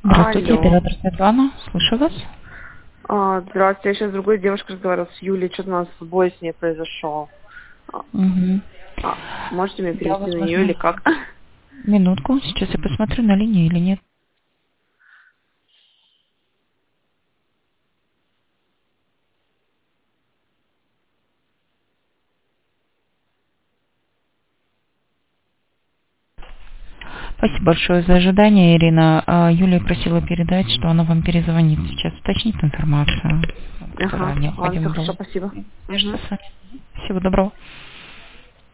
Здравствуйте, Алло. оператор Светлана. Слышу вас. Здравствуйте, я сейчас с другой девушкой разговаривала, с Юлей, что-то у нас бой с ней произошел. Угу. Можете меня Да, перевести на нее или возможно. как? Минутку. Сейчас я посмотрю, на линии или нет. Спасибо большое за ожидание, Ирина. Юлия просила передать, что она вам перезвонит сейчас, уточнит информацию, Ага, которая ладно, необходима все хорошо, была. спасибо. Свяжется с вами. Всего доброго.